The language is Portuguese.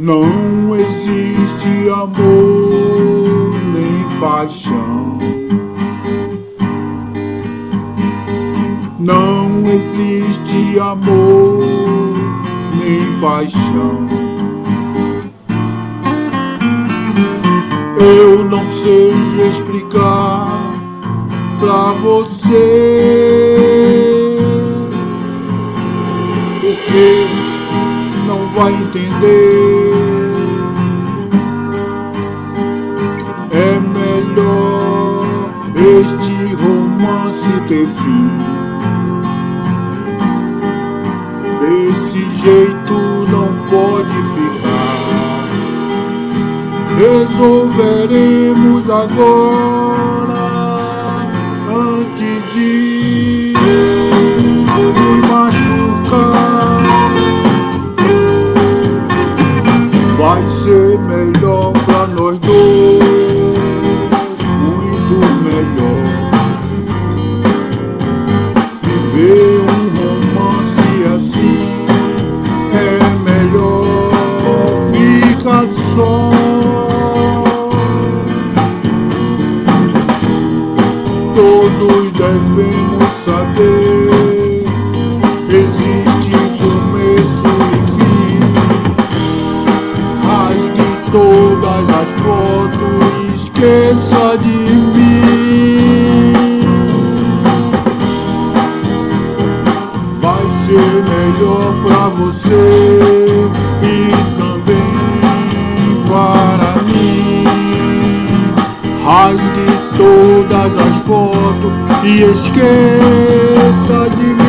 Não existe amor nem paixão. Não existe amor nem paixão. Eu não sei explicar pra você, porque não vai entender. É melhor este romance ter fim. Desse jeito não pode ficar. Resolveremos agora, antes de nos machucar. Vai ser melhor pra nós dois, muito melhor. Viver um romance assim é melhor. Fica só. Todos devemos saber, existe começo e fim. Rasgue todas as fotos, esqueça de mim. Vai ser melhor pra você e também para mim. Rasgue todas as fotos e esqueça de mim.